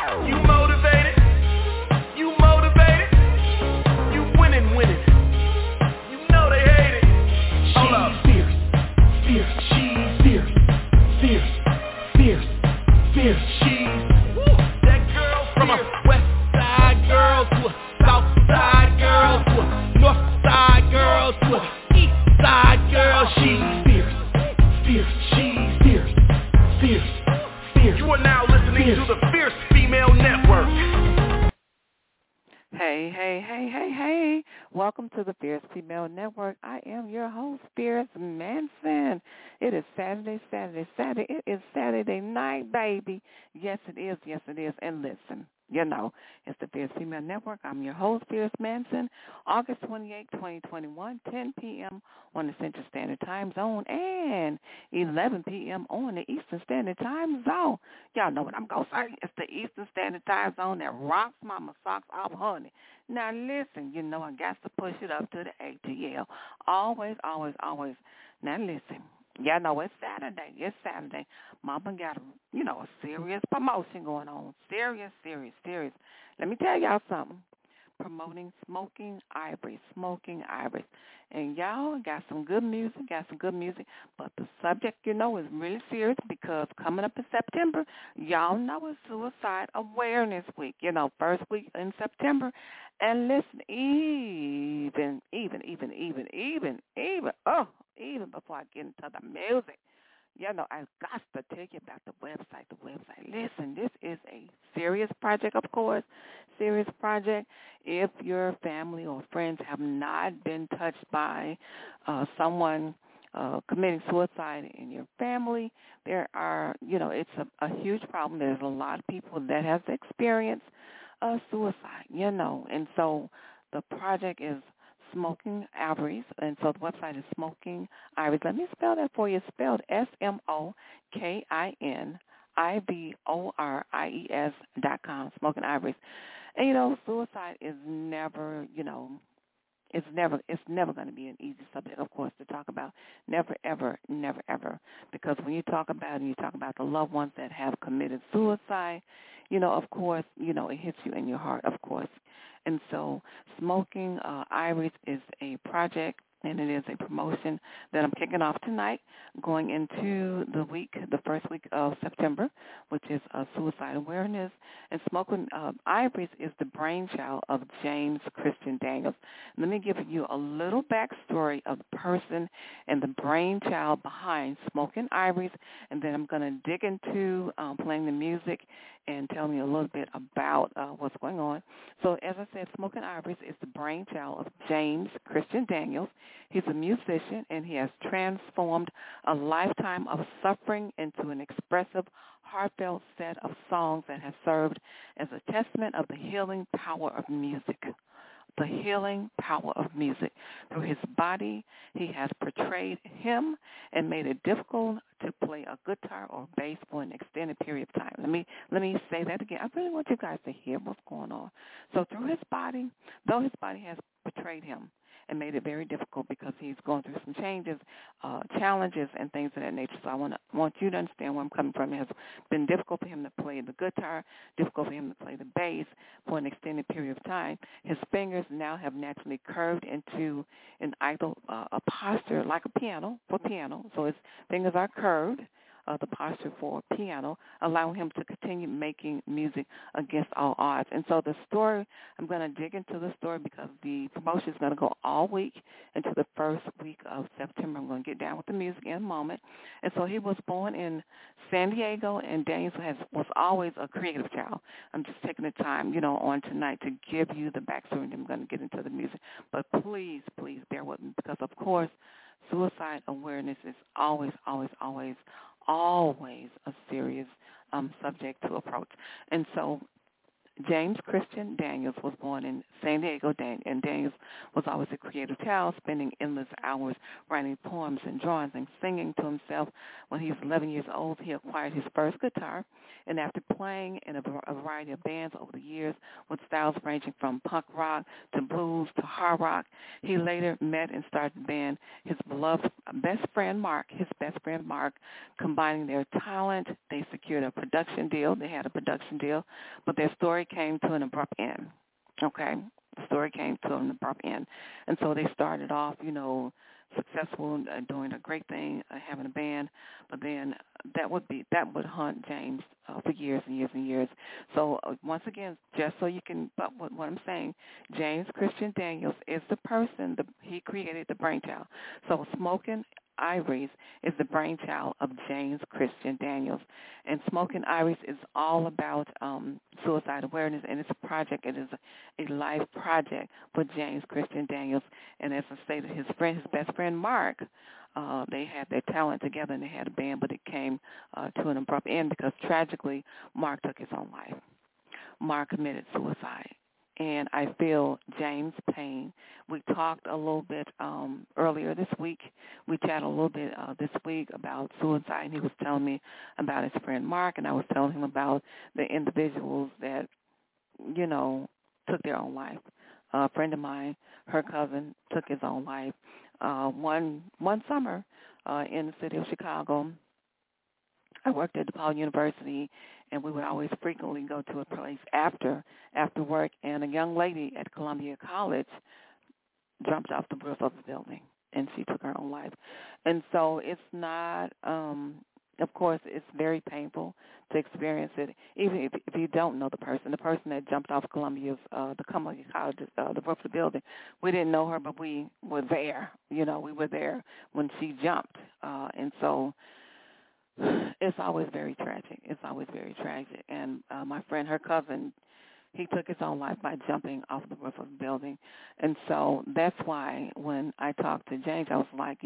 You motivated? You motivated? You winning, winning. You know they hate it. Hold up. Fierce, fierce, she's fierce, fierce, fierce, fierce, she's that girl from a west side girl to a south side girl to a north side girl to a east side girl. She's fierce, fierce, she's fierce, fierce, fierce. You are now listening to the Fierce Female Network. Hey, hey, hey, hey, hey. Welcome to the Fierce Female Network. I am your host, Fierce Manson. It is Saturday. It is Saturday night, baby. Yes, it is. Yes, it is. And listen, you know, it's the Fierce Female Network. I'm your host, Fierce Manson. August 28, 2021, 10 p.m. on the Central Standard Time Zone and 11 p.m. on the Eastern Standard Time Zone. Y'all know what I'm going to say. It's the Eastern Standard Time Zone that rocks mama socks off, honey. Now, listen, you know I got to push it up to the ATL. Always, always, always. Now, listen. Y'all know it's Saturday. It's Saturday. Mama got a serious promotion going on. Serious. Let me tell y'all something. Promoting Smoking Ivory. And y'all got some good music, but the subject, is really serious because coming up in September, y'all know it's Suicide Awareness Week, first week in September. And listen, even before I get into the music, I got to tell you about the website. Listen, this is a serious project, of course, If your family or friends have not been touched by someone committing suicide in your family, there are, it's a huge problem. There's a lot of people that have experienced suicide, and so the project is Smoking Ivories, and so the website is Smoking Ivories. Let me spell that for you. It's spelled SMOKINIVORIES.com, Smoking Ivories. And, suicide is never, it's never going to be an easy subject, of course, to talk about. Never, ever. Because when you talk about the loved ones that have committed suicide, of course, it hits you in your heart, of course. And so Smoking Ivories is a project, and it is a promotion that I'm kicking off tonight, going into the first week of September, which is Suicide Awareness. And Smoking Ivories is the brainchild of James Christian Daniels. Let me give you a little backstory of the person and the brainchild behind Smoking Ivories, and then I'm going to dig into playing the music and tell me a little bit about what's going on. So as I said, Smoking Ivories is the brainchild of James Christian Daniels. He's a musician, and he has transformed a lifetime of suffering into an expressive, heartfelt set of songs that have served as a testament of the healing power of music. The healing power of music. Through his body, he has portrayed him and made it difficult to play a guitar or bass for an extended period of time. Let me say that again. I really want you guys to hear what's going on. So through his body, though his body has portrayed him and made it very difficult because he's going through some changes, challenges, and things of that nature. So I want you to understand where I'm coming from. It has been difficult for him to play the guitar, difficult for him to play the bass for an extended period of time. His fingers now have naturally curved into an idle a posture like a piano, for piano. So his fingers are curved. The posture for piano, allowing him to continue making music against all odds. And so the story, I'm going to dig into the story because the promotion is going to go all week into the first week of September. I'm going to get down with the music in a moment. And so he was born in San Diego, and Daniels was always a creative child. I'm just taking the time, on tonight to give you the backstory, and I'm going to get into the music. But please bear with me because, of course, suicide awareness is always a serious subject to approach. And so James Christian Daniels was born in San Diego, and Daniels was always a creative child, spending endless hours writing poems and drawings and singing to himself. When he was 11 years old, he acquired his first guitar, and after playing in a variety of bands over the years with styles ranging from punk rock to blues to hard rock, he later met and started the band his beloved best friend Mark. Combining their talent, they secured a production deal. They had a production deal, but their story came to an abrupt end. Okay, the story came to an abrupt end, and so they started off, successful, doing a great thing, having a band, but then that would haunt James for years and years and years. So once again, just so you can, but what I'm saying, James Christian Daniels is the person he created the brainchild. So Smoking Ivories is the brainchild of James Christian Daniels, and Smoking Ivories is all about suicide awareness, and it's a project. It is a life project for James Christian Daniels, and as I stated, his best friend Mark, they had their talent together and they had a band, but it came to an abrupt end because tragically Mark took his own life. Mark committed suicide. And I feel James' pain. We talked a little bit earlier this week. We chatted a little bit this week about suicide, and he was telling me about his friend Mark, and I was telling him about the individuals that, took their own life. A friend of mine, her cousin, took his own life one summer in the city of Chicago. I worked at DePaul University, and we would always frequently go to a place after work, and a young lady at Columbia College jumped off the roof of the building, and she took her own life. And so it's not, of course, it's very painful to experience it, even if you don't know the person that jumped off Columbia College, the roof of the building. We didn't know her, but we were there. We were there when she jumped, and so it's always very tragic. And my friend, her cousin, he took his own life by jumping off the roof of the building. And so that's why when I talked to James, I was like,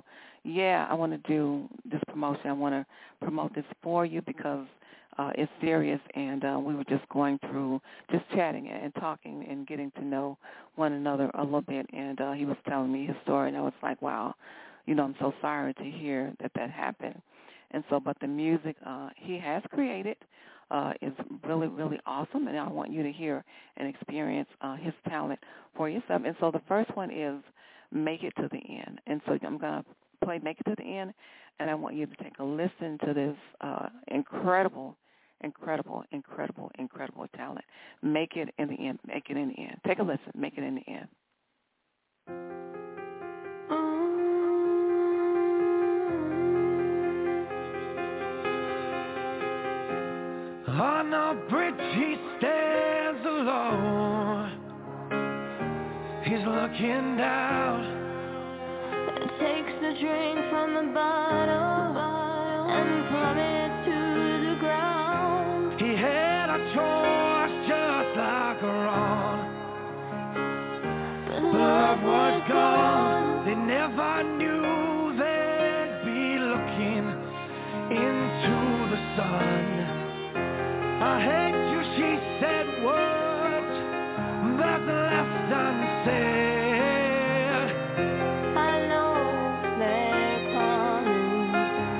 I want to do this promotion. I want to promote this for you because it's serious. And we were just going through, just chatting and talking and getting to know one another a little bit. And he was telling me his story, and I was like, wow, I'm so sorry to hear that happened. And so, but the music he has created is really, really awesome, and I want you to hear and experience his talent for yourself. And so the first one is Make It to the End. And so I'm going to play Make It to the End, and I want you to take a listen to this incredible talent. Make It in the End. Make It in the End. Take a listen. Make It in the End. On a bridge he stands alone. He's looking down. Takes the drink from the bottle and plummeted to the ground. He had a choice just like her own. But love was gone. They never knew they'd be looking into the sun. I hate you, she said words that left unsaid. I know they're coming.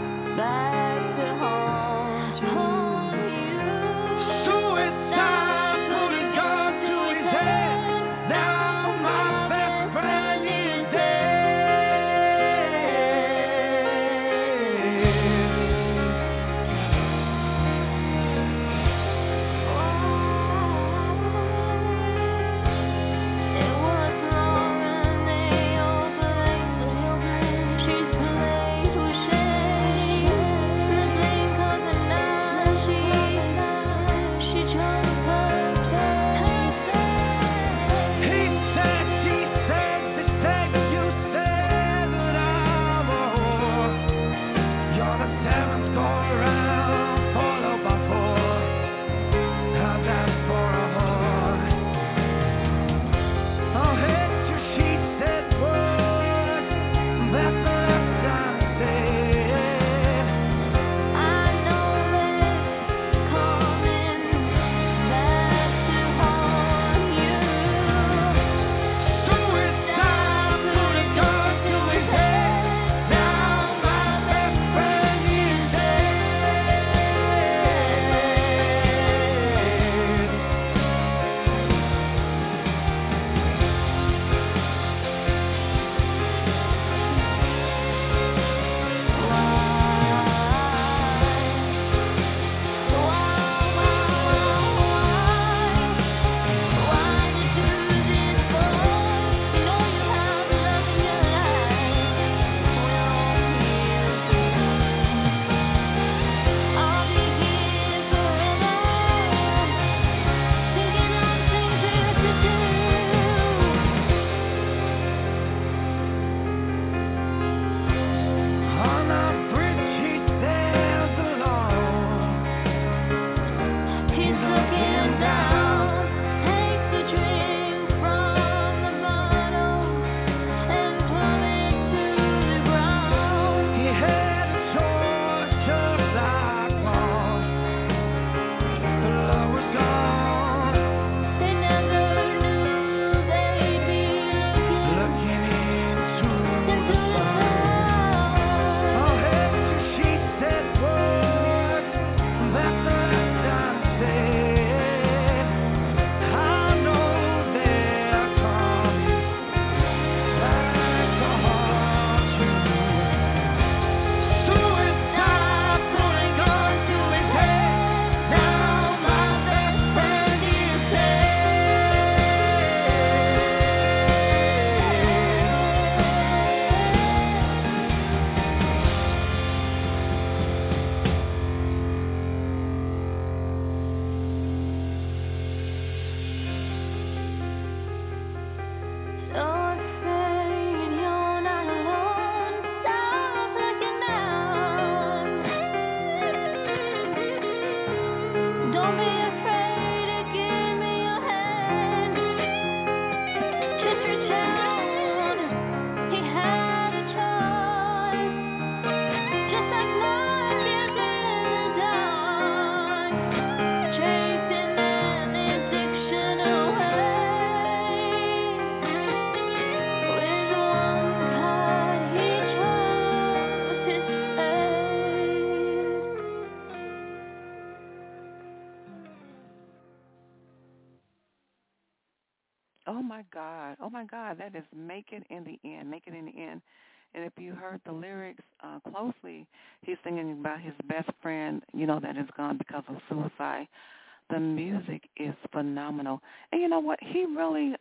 Oh my God. Oh my God. That is Make It in the End. Make It in the End. And if you heard the lyrics closely, he's singing about his best friend, that is gone because of suicide. The music is phenomenal. And you know what? He really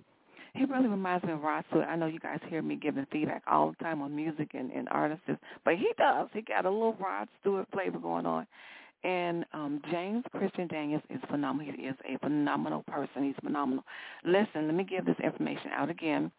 reminds me of Rod Stewart. I know you guys hear me giving feedback all the time on music and artists, but he does. He got a little Rod Stewart flavor going on. And James Christian Daniels is phenomenal. He is a phenomenal person. He's phenomenal. Listen, let me give this information out again.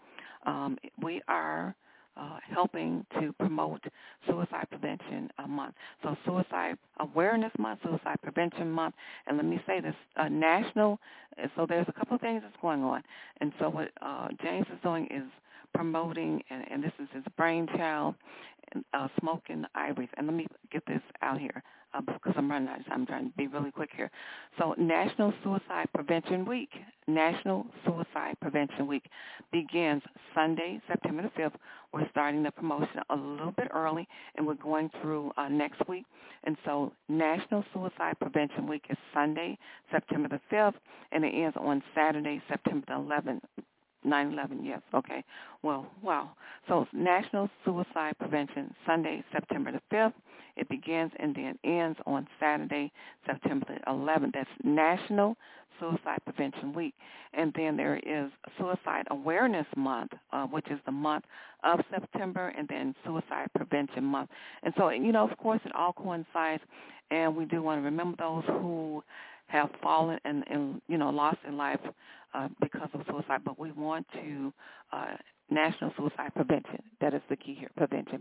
We are helping to promote Suicide Prevention Month. So Suicide Awareness Month, Suicide Prevention Month, and let me say this, national, so there's a couple of things that's going on. And so what James is doing is promoting, and this is his brainchild, Smoking Ivories. And let me get this out here because I'm running out of time. I'm trying to be really quick here. So National Suicide Prevention Week. National Suicide Prevention Week begins Sunday, September the 5th. We're starting the promotion a little bit early, and we're going through next week. And so National Suicide Prevention Week is Sunday, September the 5th, and it ends on Saturday, September the 11th. 9/11, yes, okay. Well, wow. So it's National Suicide Prevention, Sunday, September the 5th. It begins and then ends on Saturday, September the 11th. That's National Suicide Prevention Week. And then there is Suicide Awareness Month, which is the month of September, and then Suicide Prevention Month. And so, of course, it all coincides, and we do want to remember those who have fallen and lost their life because of suicide, but we want to national suicide prevention. That is the key here, prevention.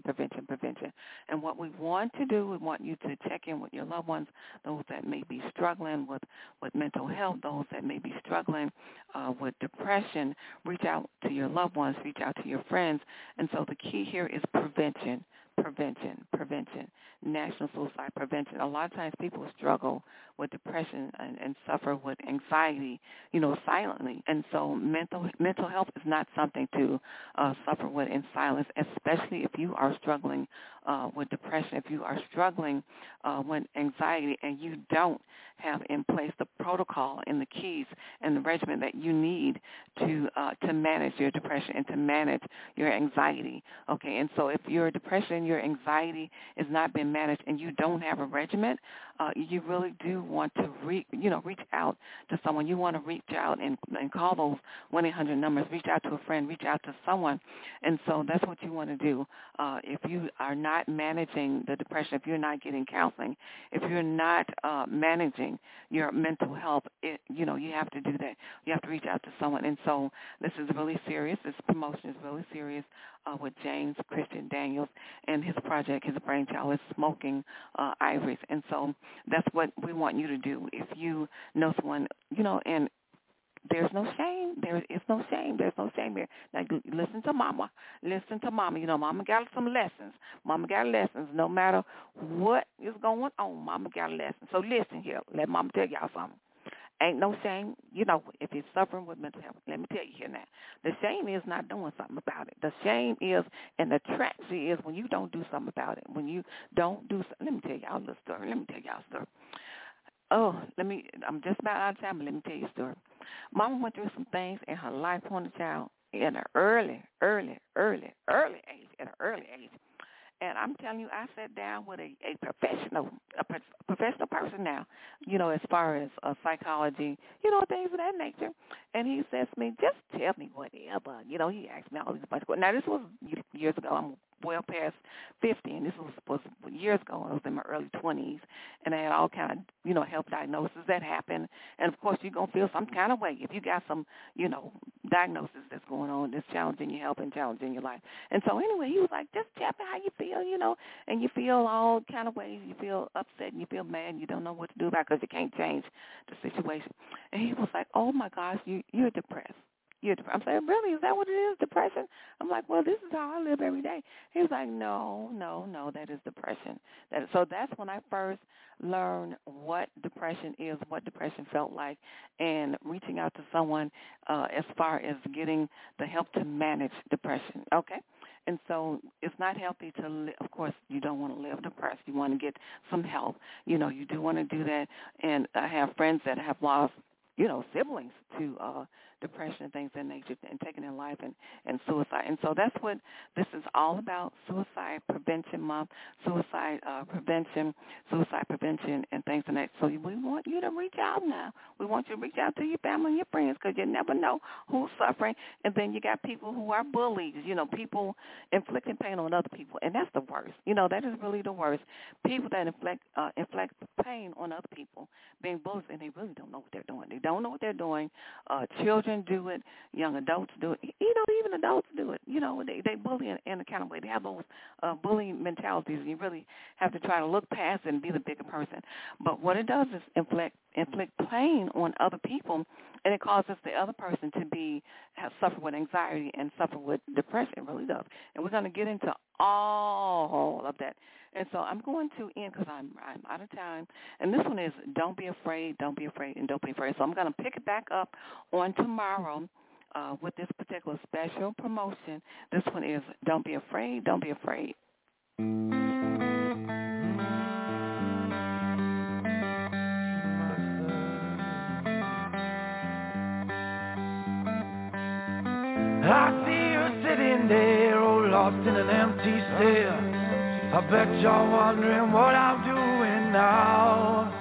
And what we want to do, we want you to check in with your loved ones, those that may be struggling with mental health, those that may be struggling with depression. Reach out to your loved ones, reach out to your friends. And so the key here is prevention, national suicide prevention. A lot of times people struggle with depression and suffer with anxiety, silently. And so mental health is not something to suffer with in silence, especially if you are struggling with depression, if you are struggling with anxiety and you don't have in place the protocol and the keys and the regimen that you need to manage your depression and to manage your anxiety. Okay, and so if your depression, your anxiety is not being managed and you don't have a regimen, you really do want to reach out to someone. You want to reach out and call those 1-800 numbers, reach out to a friend, reach out to someone. And so that's what you want to do. If you are not managing the depression, if you're not getting counseling, if you're not managing your mental health, you have to do that. You have to reach out to someone. And so this is really serious. This promotion is really serious with James Christian Daniels and his project, his brainchild is Smoking Ivories. And so that's what we want you to do. If you know someone, and there's no shame. There is no shame. There's no shame here. Now, listen to Mama. Mama got some lessons. Mama got lessons. No matter what is going on, Mama got a lesson. So listen here. Let Mama tell y'all something. Ain't no shame, if you're suffering with mental health. Let me tell you here now. The shame is not doing something about it. The shame is, and the tragedy is when you don't do something about it. When you don't do something. Let me tell y'all a little story. I'm just about out of time, but let me tell you a story. Mama went through some things in her life, Pony Child, in an early age. And I'm telling you, I sat down with a professional person now, as far as psychology, things of that nature. And he says to me, just tell me whatever. He asked me all these bunch of questions. Now, this was years ago. I'm well past 50, and this was years ago. I was in my early 20s, and I had all kind of, health diagnoses that happened. And, of course, you're going to feel some kind of way if you got some, diagnosis that's going on that's challenging your health and challenging your life. And so, anyway, he was like, just tell me how you feel, and you feel all kind of ways. You feel upset and you feel mad and you don't know what to do about it because you can't change the situation. And he was like, oh, my gosh, you're depressed. I'm saying, really? Is that what it is, depression? I'm like, well, this is how I live every day. He was like, no, that is depression. So that's when I first learned what depression is, what depression felt like, and reaching out to someone as far as getting the help to manage depression, okay? And so it's not healthy to live. Of course, you don't want to live depressed. You want to get some help. You do want to do that. And I have friends that have lost siblings depression and things of that nature, and taking their life and suicide. And so that's what this is all about, Suicide Prevention Month, suicide prevention, and things of that. So we want you to reach out now. We want you to reach out to your family and your friends, because you never know who's suffering. And then you got people who are bullies, people inflicting pain on other people, and that's the worst. That is really the worst. People that inflict pain on other people, being bullies, and they really don't know what they're doing. They don't know what they're doing. Children do it. Young adults do it. Even adults do it. They bully in a kind of way. They have those bullying mentalities, and you really have to try to look past it and be the bigger person. But what it does is inflict pain on other people, and it causes the other person to suffer with anxiety and suffer with depression. It really does. And we're going to get into all of that. And so I'm going to end, because I'm out of time. And this one is Don't Be Afraid, Don't Be Afraid, and Don't Be Afraid. So I'm going to pick it back up on tomorrow with this particular special promotion. This one is Don't Be Afraid, Don't Be Afraid. I see you sitting there, oh, lost in an empty stare. I bet you're wondering what I'm doing now.